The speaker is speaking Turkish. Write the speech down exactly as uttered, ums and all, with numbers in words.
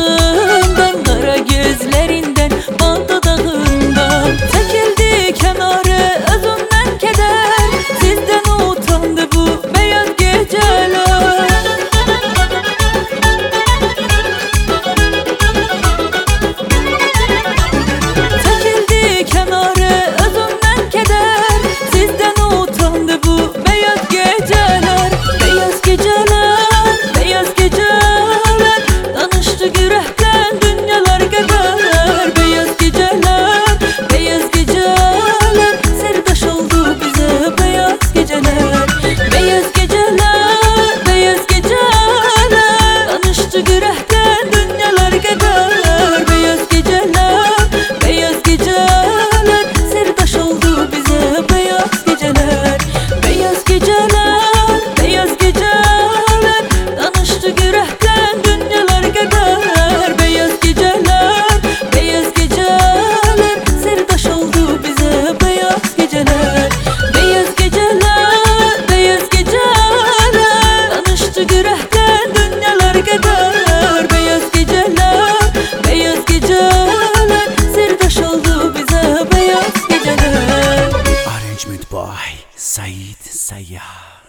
saçlarından, kara gözlerinden, bal dudağından. Çekildi kenara özünden keder, sizden utandı bu beyaz geceler. Çekildi kenara özünden keder, sizden utandı bu beyaz geceler. Beyaz geceler, beyaz geceler, danıştı yürekten dünyalar kadar. Beyaz geceler, beyaz geceler, serdaş oldu bize beyaz geceler. Beyaz geceler, beyaz geceler, danıştı yürekten dünyalar kadar. Beyaz geceler, beyaz geceler, serdaş oldu bize beyaz geceler. Beyaz geceler, beyaz geceler, danıştı yürekten dünyalar kadar. Beyaz geceler, beyaz geceler, serdaş oldu bize beyaz geceler. Beyaz geceler, beyaz geceler, danıştı yürekten dünyalar kadar. Beyaz geceler, beyaz geceler, serdaş oldu bize beyaz geceler. Arrangement by Said Sayyah.